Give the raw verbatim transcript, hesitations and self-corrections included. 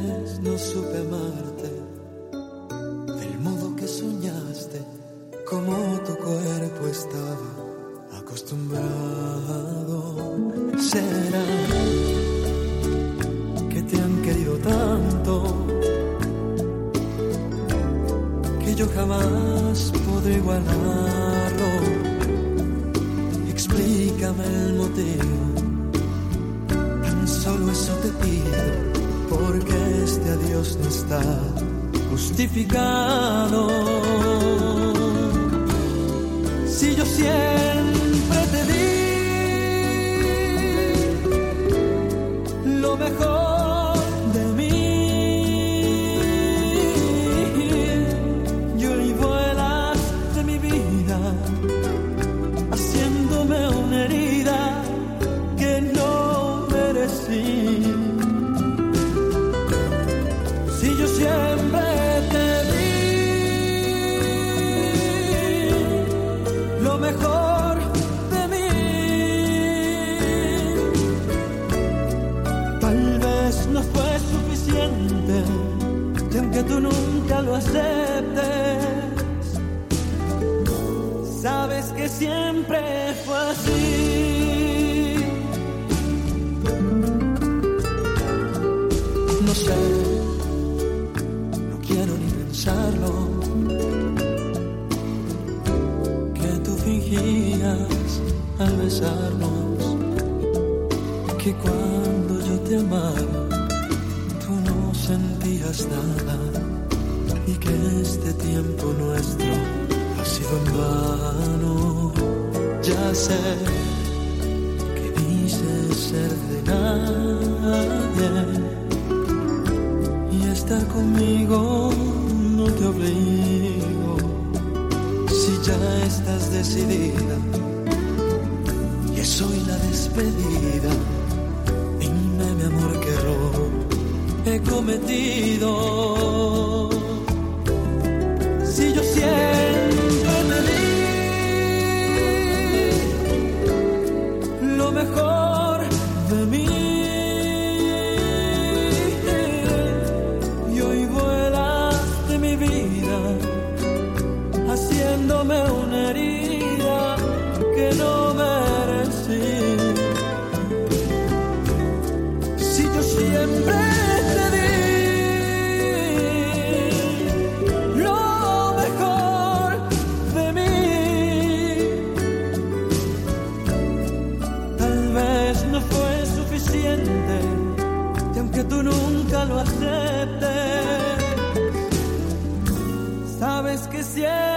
vez no supe amarte del modo que soñaste, como tu cuerpo estaba acostumbrado. ¿Será que te han querido tanto que yo jamás podré igualarlo? Explícame el motivo, tan solo eso te pido, porque este adiós no está justificado. Si yo siempre te di lo mejor de mí, y hoy vuelas de mi vida, haciéndome una herida que no merecí. Si yo siempre te di lo mejor de mí, tal vez no fue suficiente, y aunque tú nunca lo aceptes, sabes que siempre fue así. No sé, no quiero ni pensarlo, que tú fingías al besarnos, que cuando yo te amaba tú no sentías nada, y que este tiempo nuestro ha sido en vano. Ya sé que dices ser de nadie, y estar conmigo no te obligo. Si ya estás decidida y es hoy la despedida, dime mi amor qué error he cometido. Si yo siempre te di lo mejor de mí, y hoy vuelas de mi vida, haciéndome una herida que no merecí. Si yo siempre te di lo mejor de mí, tal vez no fue suficiente, y aunque tú nunca lo aceptes, sabes que siempre